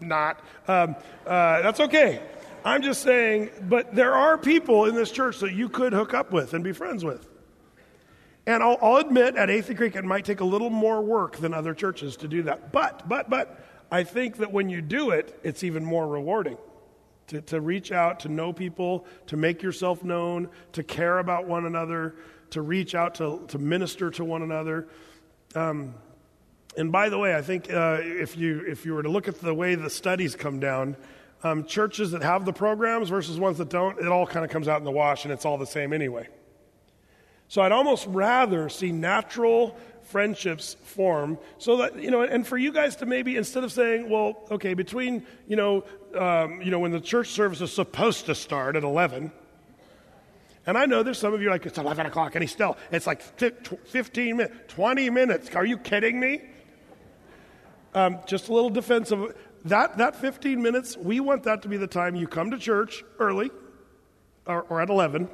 That's okay. I'm just saying, but there are people in this church that you could hook up with and be friends with. And I'll admit, at Athey Creek, it might take a little more work than other churches to do that. But I think that when you do it, it's even more rewarding to reach out, to know people, to make yourself known, to care about one another, to reach out to minister to one another. And by the way, I think if you were to look at the way the studies come down, churches that have the programs versus ones that don't, it all kind of comes out in the wash, and it's all the same anyway. So I'd almost rather see natural friendships form so that, and for you guys to maybe, instead of saying, well, okay, between, when the church service is supposed to start at 11, and I know there's some of you like, it's 11 o'clock, and it's like 15 minutes, 20 minutes. Are you kidding me? Just a little defensive. That 15 minutes, we want that to be the time you come to church early or at 11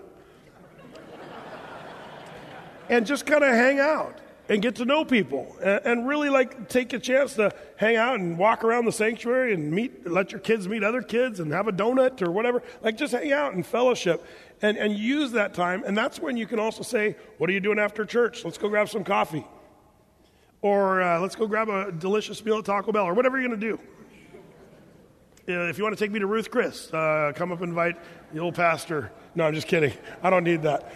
and just kind of hang out and get to know people and really take a chance to hang out and walk around the sanctuary and let your kids meet other kids and have a donut or whatever. Just hang out and fellowship and use that time. And that's when you can also say, what are you doing after church? Let's go grab some coffee. Or let's go grab a delicious meal at Taco Bell or whatever you're going to do. If you want to take me to Ruth Chris, come up and invite the old pastor. No, I'm just kidding. I don't need that.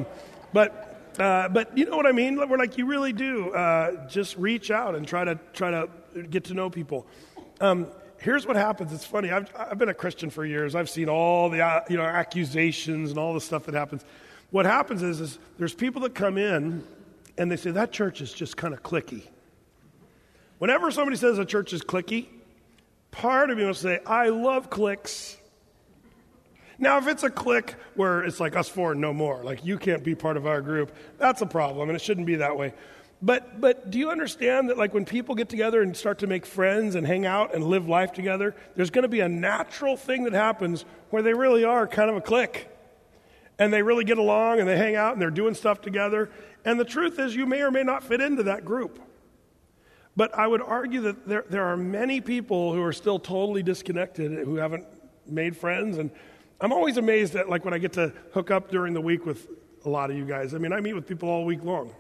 But you know what I mean? We're like, you really do just reach out and try to get to know people. Here's what happens. It's funny. I've been a Christian for years. I've seen all the accusations and all the stuff that happens. What happens is there's people that come in and they say that church is just kind of cliquey. Whenever somebody says a church is cliquey, part of me will say, I love cliques. Now, if it's a clique where it's like us four and no more, like you can't be part of our group, that's a problem, and it shouldn't be that way. But do you understand that when people get together and start to make friends and hang out and live life together, there's going to be a natural thing that happens where they really are kind of a clique. And they really get along and they hang out and they're doing stuff together. And the truth is you may or may not fit into that group. But I would argue that there are many people who are still totally disconnected, who haven't made friends. And I'm always amazed at when I get to hook up during the week with a lot of you guys. I mean, I meet with people all week long.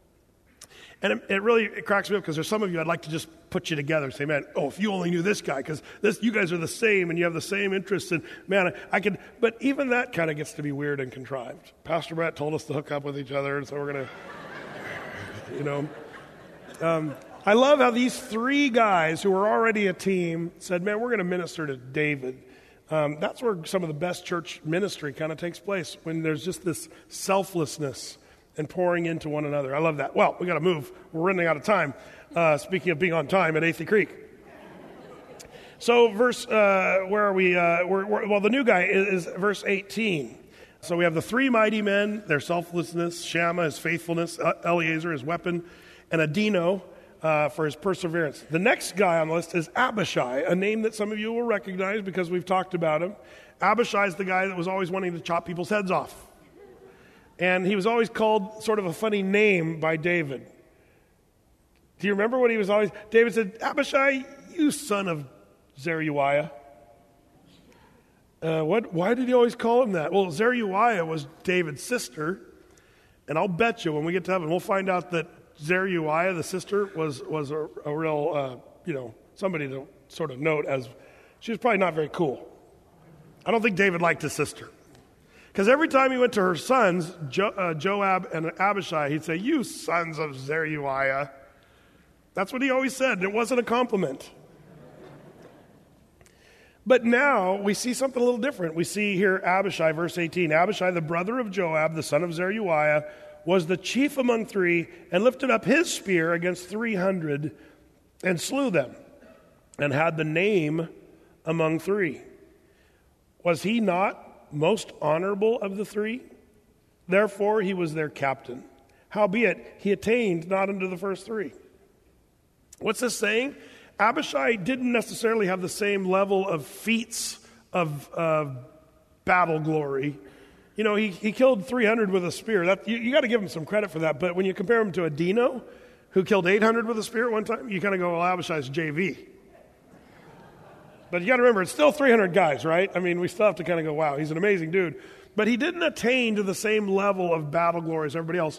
And it cracks me up because there's some of you I'd like to just put you together. Say, man, if you only knew this guy, because you guys are the same and you have the same interests. And man, I could. But even that kind of gets to be weird and contrived. Pastor Brett told us to hook up with each other, and so we're going to, I love how these three guys who were already a team said, man, we're going to minister to David. That's where some of the best church ministry kind of takes place, when there's just this selflessness and pouring into one another. I love that. Well, we got to move. We're running out of time. Speaking of being on time at Athey Creek. So where are we? The new guy is verse 18. So we have the three mighty men, their selflessness, Shammah, his faithfulness, Eleazar, his weapon, and Adino for his perseverance. The next guy on the list is Abishai, a name that some of you will recognize because we've talked about him. Abishai is the guy that was always wanting to chop people's heads off. And he was always called sort of a funny name by David. Do you remember what he was always? David said, Abishai, you son of Zeruiah. Why did he always call him that? Well, Zeruiah was David's sister. And I'll bet you when we get to heaven, we'll find out that Zeruiah, the sister, was a real, somebody to sort of note as she was probably not very cool. I don't think David liked his sister. Because every time he went to her sons, Joab and Abishai, he'd say, you sons of Zeruiah. That's what he always said. It wasn't a compliment. But now we see something a little different. We see here Abishai, verse 18. Abishai, the brother of Joab, the son of Zeruiah, was the chief among three and lifted up his spear against 300 and slew them and had the name among three. Was he not most honorable of the three? Therefore he was their captain. Howbeit he attained not unto the first three. What's this saying? Abishai didn't necessarily have the same level of feats of battle glory. He killed 300 with a spear. You got to give him some credit for that. But when you compare him to Adino, who killed 800 with a spear at one time, you kind of go, well, Abishai's JV. But you got to remember, it's still 300 guys, right? I mean, we still have to kind of go, wow, he's an amazing dude. But he didn't attain to the same level of battle glory as everybody else.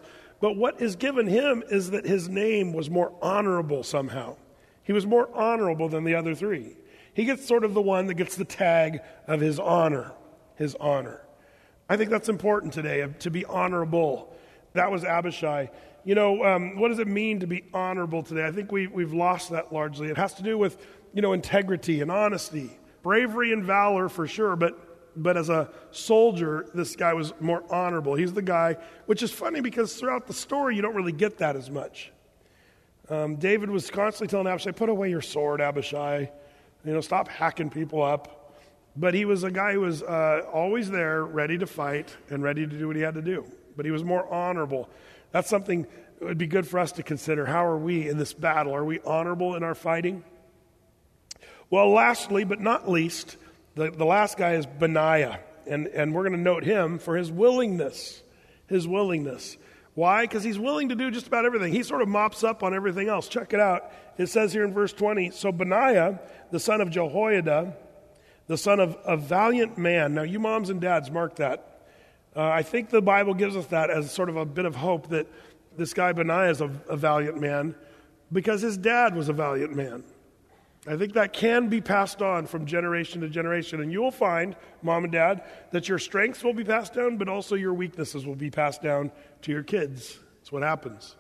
But what is given him is that his name was more honorable somehow. He was more honorable than the other three. He gets sort of the one that gets the tag of his honor, his honor. I think that's important today, to be honorable. That was Abishai. You know, what does it mean to be honorable today? I think we've lost that largely. It has to do with, integrity and honesty, bravery and valor for sure, but as a soldier, this guy was more honorable. He's the guy, which is funny because throughout the story, you don't really get that as much. David was constantly telling Abishai, put away your sword, Abishai. Stop hacking people up. But he was a guy who was always there, ready to fight and ready to do what he had to do. But he was more honorable. That's something that would be good for us to consider. How are we in this battle? Are we honorable in our fighting? Well, lastly, but not least, the last guy is Benaiah. And we're going to note him for his willingness. His willingness. Why? Because he's willing to do just about everything. He sort of mops up on everything else. Check it out. It says here in verse 20, so Benaiah, the son of Jehoiada, the son of a valiant man. Now, you moms and dads, mark that. I think the Bible gives us that as sort of a bit of hope that this guy Benaiah is a valiant man because his dad was a valiant man. I think that can be passed on from generation to generation. And you will find, mom and dad, that your strengths will be passed down, but also your weaknesses will be passed down to your kids. That's what happens.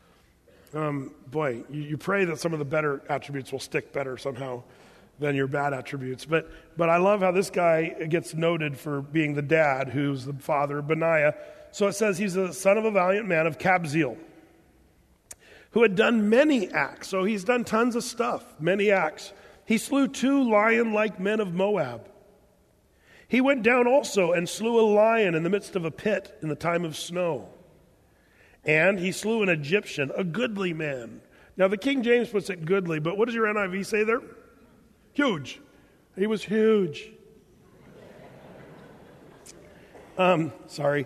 You pray that some of the better attributes will stick better somehow than your bad attributes. But I love how this guy gets noted for being the dad, who's the father of Benaiah. So it says he's the son of a valiant man of Kabzeel, who had done many acts. So he's done tons of stuff, many acts. He slew 2 lion-like men of Moab. He went down also and slew a lion in the midst of a pit in the time of snow. And he slew an Egyptian, a goodly man. Now the King James puts it goodly, but what does your NIV say there? Huge. He was huge. Sorry.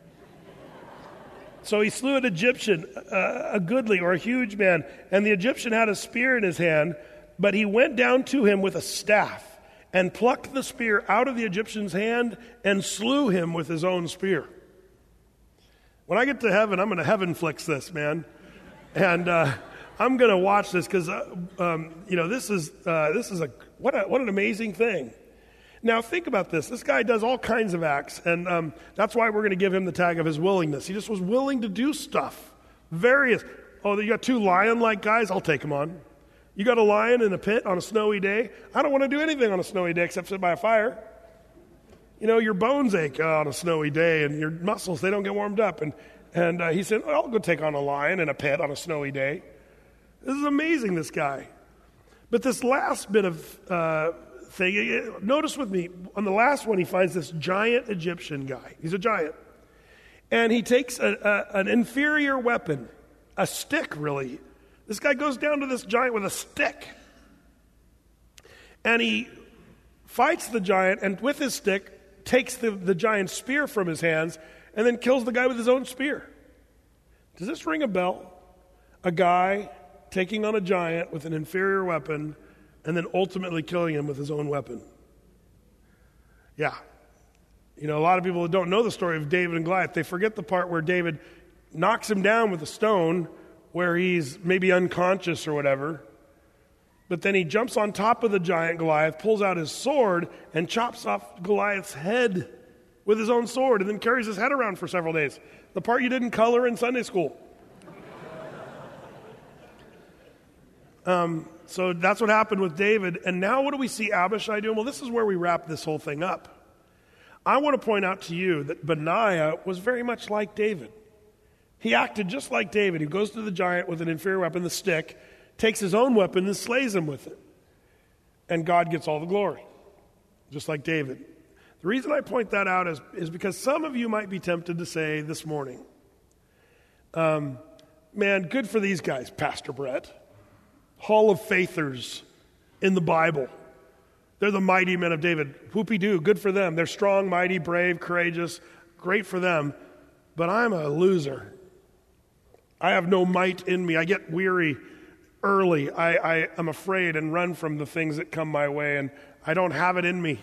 So he slew an Egyptian, a goodly or a huge man, and the Egyptian had a spear in his hand, but he went down to him with a staff and plucked the spear out of the Egyptian's hand and slew him with his own spear. When I get to heaven, I'm going to heaven flicks this, man. And I'm going to watch this because, this is what an amazing thing. Now, think about this. This guy does all kinds of acts, and that's why we're going to give him the tag of his willingness. He just was willing to do stuff. Various. Oh, you got 2 lion-like guys? I'll take them on. You got a lion in a pit on a snowy day? I don't want to do anything on a snowy day except sit by a fire. Your bones ache on a snowy day, and your muscles, they don't get warmed up. And he said, I'll go take on a lion in a pit on a snowy day. This is amazing, this guy. But this last bit of thing, notice with me, on the last one he finds this giant Egyptian guy. He's a giant. And he takes an inferior weapon, a stick really. This guy goes down to this giant with a stick. And he fights the giant, and with his stick, takes the giant's spear from his hands, and then kills the guy with his own spear. Does this ring a bell? A guy taking on a giant with an inferior weapon, and then ultimately killing him with his own weapon. Yeah. A lot of people that don't know the story of David and Goliath, they forget the part where David knocks him down with a stone, where he's maybe unconscious or whatever. But then he jumps on top of the giant Goliath, pulls out his sword, and chops off Goliath's head with his own sword, and then carries his head around for several days. The part you didn't color in Sunday school. So that's what happened with David. And now what do we see Abishai doing? Well, this is where we wrap this whole thing up. I want to point out to you that Benaiah was very much like David. He acted just like David. He goes to the giant with an inferior weapon, the stick, takes his own weapon and slays him with it. And God gets all the glory, just like David. The reason I point that out is because some of you might be tempted to say this morning, man, good for these guys, Pastor Brett. Hall of Faithers in the Bible. They're the mighty men of David. Whoopee-doo, good for them. They're strong, mighty, brave, courageous. Great for them. But I'm a loser. I have no might in me. I get weary early. I am afraid and run from the things that come my way, and I don't have it in me.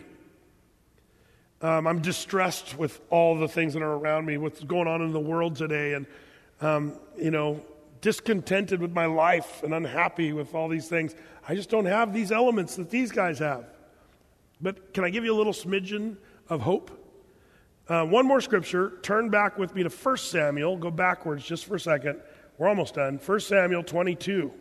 I'm distressed with all the things that are around me, what's going on in the world today, and discontented with my life and unhappy with all these things. I just don't have these elements that these guys have. But can I give you a little smidgen of hope? One more scripture. Turn back with me to 1 Samuel. Go backwards just for a second. We're almost done. 1 Samuel 22.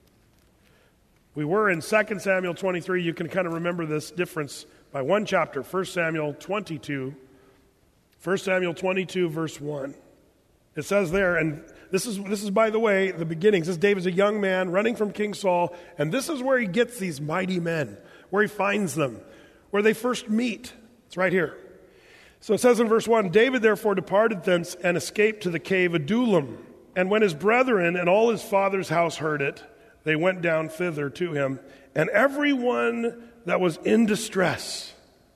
We were in 2 Samuel 23. You can kind of remember this difference by one chapter. 1 Samuel 22. 1 Samuel 22, verse 1. It says there, and this is by the way, the beginning. This is David's a young man running from King Saul, and this is where he gets these mighty men, where he finds them, where they first meet. It's right here. So it says in verse 1, David therefore departed thence and escaped to the cave Adullam. And when his brethren and all his father's house heard it, they went down thither to him. And everyone that was in distress,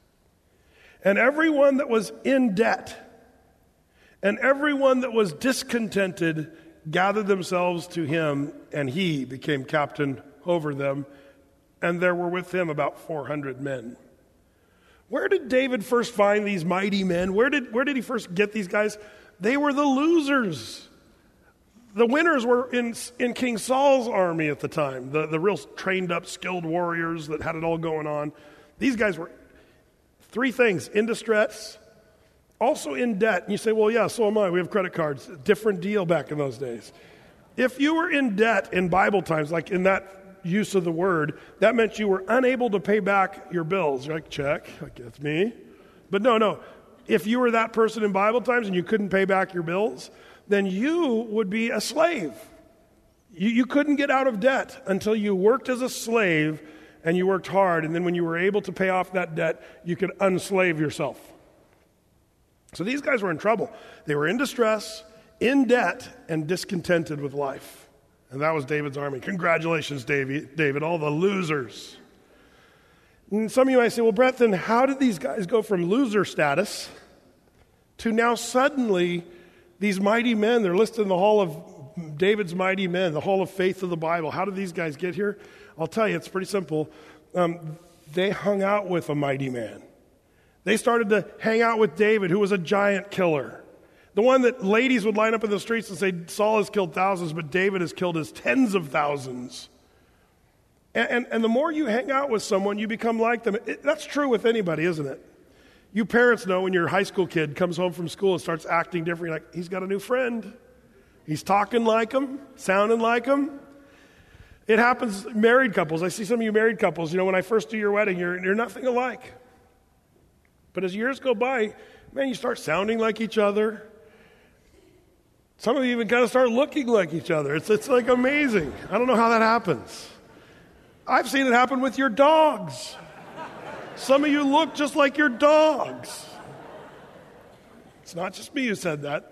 and everyone that was in debt, and everyone that was discontented gathered themselves to him, and he became captain over them. And there were with him about 400 men. Where did David first find these mighty men? Where did he first get these guys? They were the losers. The winners were in King Saul's army at the time, the real trained up, skilled warriors that had it all going on. These guys were three things: in distress, also in debt. And you say, well, yeah, so am I. We have credit cards. Different deal back in those days. If you were in debt in Bible times, like in that use of the word, that meant you were unable to pay back your bills. You're like, check, that's me. But no. If you were that person in Bible times and you couldn't pay back your bills, then you would be a slave. You couldn't get out of debt until you worked as a slave and you worked hard. And then when you were able to pay off that debt, you could unslave yourself. So these guys were in trouble. They were in distress, in debt, and discontented with life. And that was David's army. Congratulations, David, all the losers. And some of you might say, well, Brett, then how did these guys go from loser status to now suddenly these mighty men? They're listed in the Hall of David's mighty men, the Hall of Faith of the Bible. How did these guys get here? I'll tell you, it's pretty simple. They hung out with a mighty man. They started to hang out with David, who was a giant killer. The one that ladies would line up in the streets and say, Saul has killed thousands, but David has killed his tens of thousands. And the more you hang out with someone, you become like them. That's true with anybody, isn't it? You parents know when your high school kid comes home from school and starts acting different, you're like, he's got a new friend. He's talking like him, sounding like him. It happens, married couples. I see some of you married couples, when I first do your wedding, you're nothing alike. But as years go by, man, you start sounding like each other. Some of you even kind of start looking like each other. It's like amazing. I don't know how that happens. I've seen it happen with your dogs. Some of you look just like your dogs. It's not just me who said that.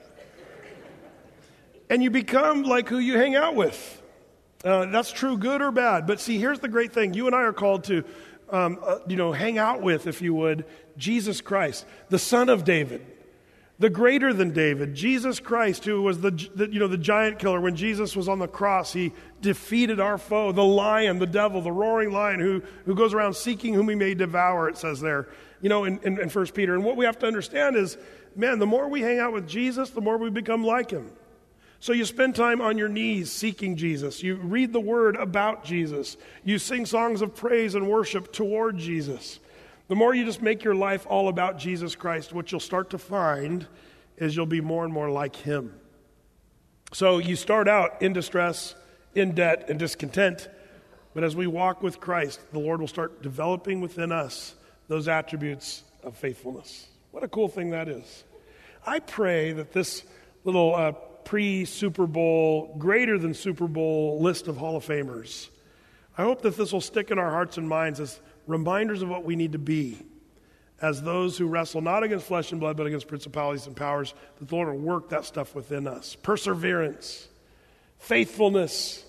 And you become like who you hang out with. That's true, good or bad. But see, here's the great thing. You and I are called to, hang out with, if you would, Jesus Christ, the Son of David. The greater than David, Jesus Christ, who was the giant killer. When Jesus was on the cross, he defeated our foe, the lion, the devil, the roaring lion who goes around seeking whom he may devour, it says there, in 1 Peter. And what we have to understand is, man, the more we hang out with Jesus, the more we become like him. So you spend time on your knees seeking Jesus. You read the word about Jesus. You sing songs of praise and worship toward Jesus. The more you just make your life all about Jesus Christ, what you'll start to find is you'll be more and more like him. So you start out in distress, in debt, and discontent. But as we walk with Christ, the Lord will start developing within us those attributes of faithfulness. What a cool thing that is. I pray that this little pre-Super Bowl, greater than Super Bowl list of Hall of Famers, I hope that this will stick in our hearts and minds as reminders of what we need to be as those who wrestle not against flesh and blood, but against principalities and powers, that the Lord will work that stuff within us. Perseverance, faithfulness,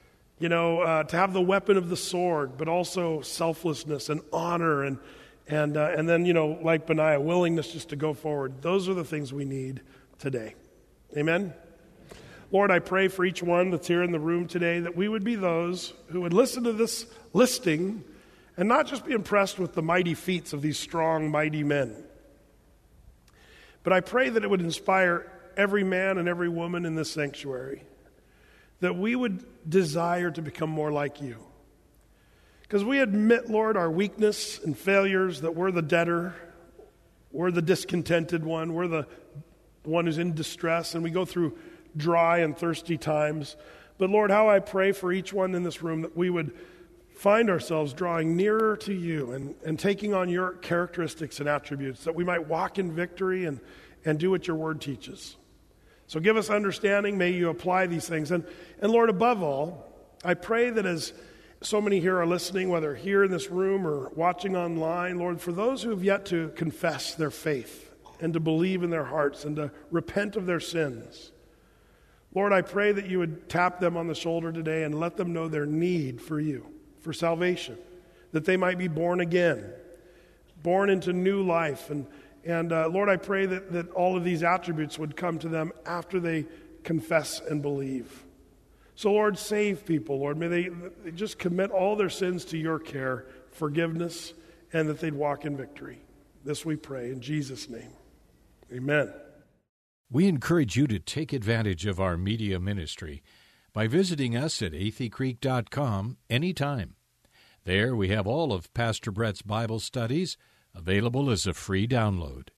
to have the weapon of the sword, but also selflessness and honor and then, like Benaiah, willingness just to go forward. Those are the things we need today. Amen? Lord, I pray for each one that's here in the room today that we would be those who would listen to this listing and not just be impressed with the mighty feats of these strong, mighty men. But I pray that it would inspire every man and every woman in this sanctuary, that we would desire to become more like you. Because we admit, Lord, our weakness and failures, that we're the debtor, we're the discontented one, we're the one who's in distress, and we go through dry and thirsty times. But Lord, how I pray for each one in this room that we would find ourselves drawing nearer to you and taking on your characteristics and attributes, that we might walk in victory and do what your word teaches. So give us understanding. May you apply these things. And Lord, above all, I pray that as so many here are listening, whether here in this room or watching online, Lord, for those who have yet to confess their faith and to believe in their hearts and to repent of their sins, Lord, I pray that you would tap them on the shoulder today and let them know their need for you, for salvation, that they might be born again, born into new life. And Lord, I pray that all of these attributes would come to them after they confess and believe. So Lord, save people, Lord. May they just commit all their sins to your care, forgiveness, and that they'd walk in victory. This we pray in Jesus' name. Amen. We encourage you to take advantage of our media ministry by visiting us at atheycreek.com anytime. There we have all of Pastor Brett's Bible studies available as a free download.